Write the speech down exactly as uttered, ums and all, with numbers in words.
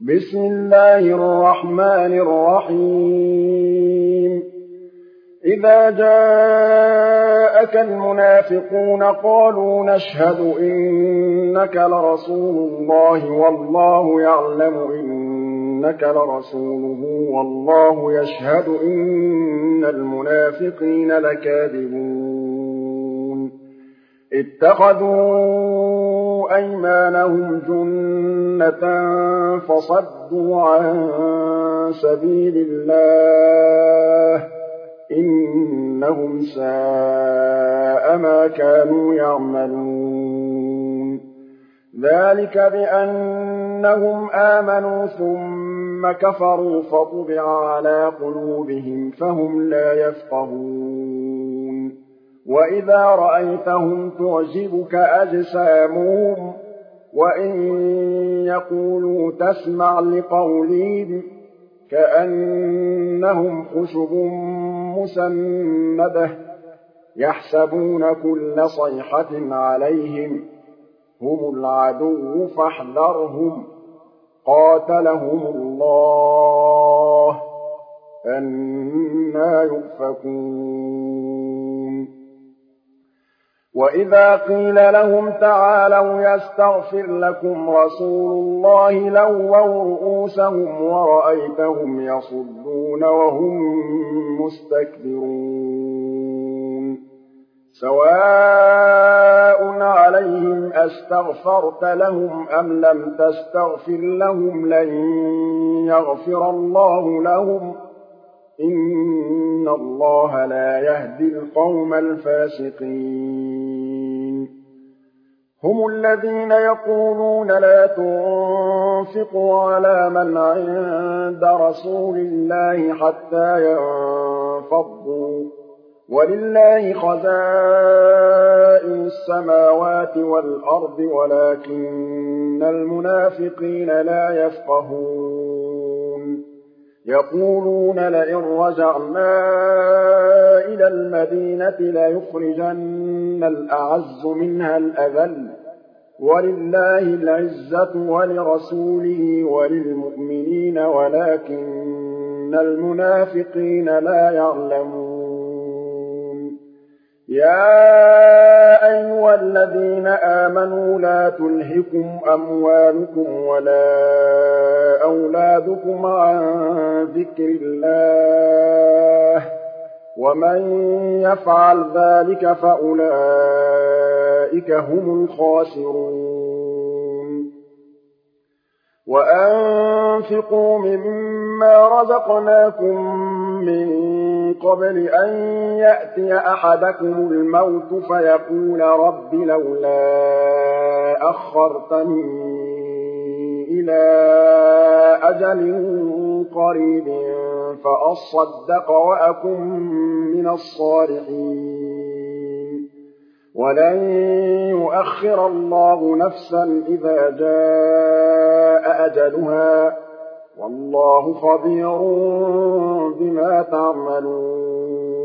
بسم الله الرحمن الرحيم إذا جاءك المنافقون قالوا نشهد إنك لرسول الله والله يعلم إنك لرسوله والله يشهد إن المنافقين لكاذبون اتخذوا أيمانهم جنة فصدوا عن سبيل الله إنهم ساء ما كانوا يعملون ذلك بأنهم آمنوا ثم كفروا فطبع على قلوبهم فهم لا يفقهون وإذا رأيتهم تعجبك أجسامهم وإن يقولوا تسمع لقولهم كأنهم خشب مسندة يحسبون كل صيحة عليهم هم العدو فاحذرهم قاتلهم الله أنى يؤفكون وإذا قيل لهم تعالوا يستغفر لكم رسول الله لووا رؤوسهم ورأيتهم يصدون وهم مستكبرون سواء عليهم أستغفرت لهم أم لم تستغفر لهم لن يغفر الله لهم إن الله لا يهدي القوم الفاسقين هم الذين يقولون لا تنفقوا على من عند رسول الله حتى ينفضوا ولله خزائن السماوات والأرض ولكن المنافقين لا يفقهون يقولون لئن رجعنا إلى المدينة ليخرجن الأعز منها الأذل ولله العزة ولرسوله وللمؤمنين ولكن المنافقين لا يعلمون يا أيها الذين آمنوا لا تلهكم أموالكم ولا أولادكم عن ذكر الله ومن يفعل ذلك فأولئك هم الخاسرون وأنفقوا مما رزقناكم من قبل أن يأتي أحدكم الموت فيقول رب لولا أخرتني إلى أجل قريب فأصدق وأكن من الصالحين ولن يؤخر الله نفسا إذا جاء أجلها والله خبير بما تعملون